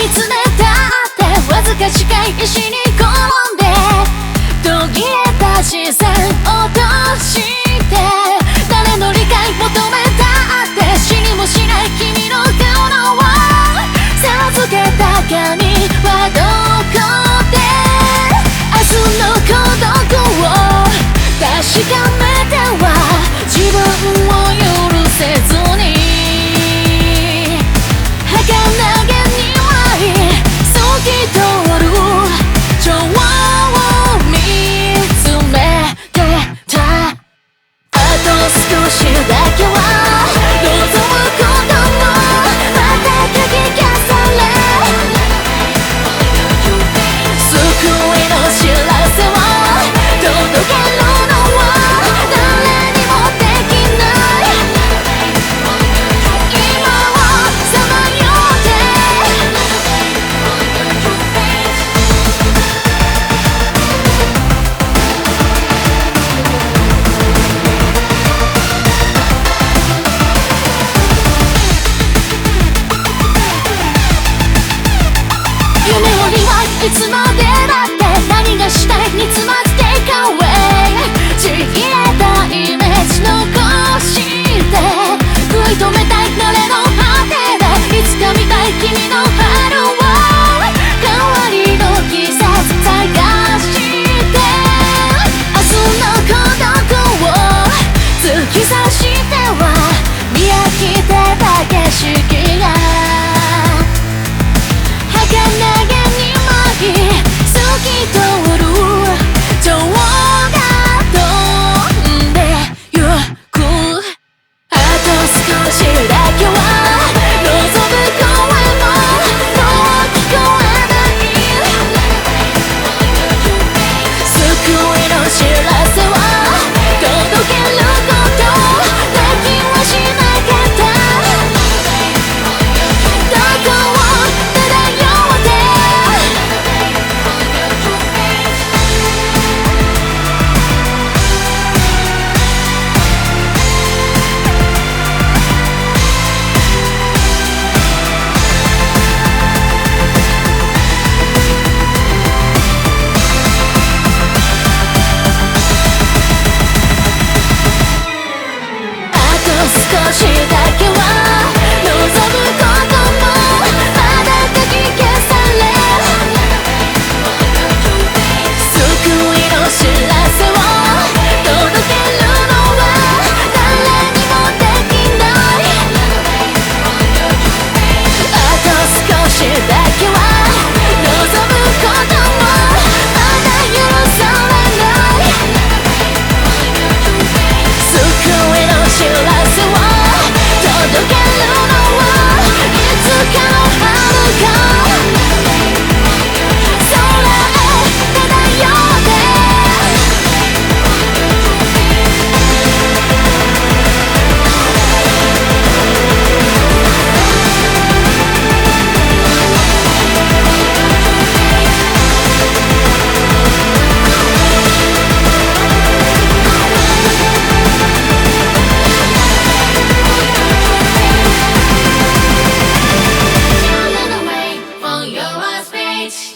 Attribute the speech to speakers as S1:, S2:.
S1: 見つめたってわずか近い石に転んで途切れた視線落として誰の理解求めたって知りもしない君の顔を授けた髪はどこで明日の孤独を確かめては自分を許せずに儚げに舞い透き通る情を見つめてたあと少しだけは望むこともまたかき消され救いの知らせを届けるのは誰にもできない今をさまよ夢をりはいつまでだって何がしたいにつまずけかウェイちぎれたイメージ残して食い止めたい慣れの果てでいつか見たい君の春を代わりの季節探して明日の孤独を突き刺しては見飽きてた景色が儚げに舞い透き通る情が飛んでゆくあと少しだけは望む声ももう聞こえない救いの知らせを届けることできはしなかったどこを漂って少しだけは望むこともまだかき消され救いの知らせを届けるのは誰にもできないあと少しだけは望むこともまだ許されない救いの知らせを届けるのはいつかの遥か空へ漂ってRun away from your speech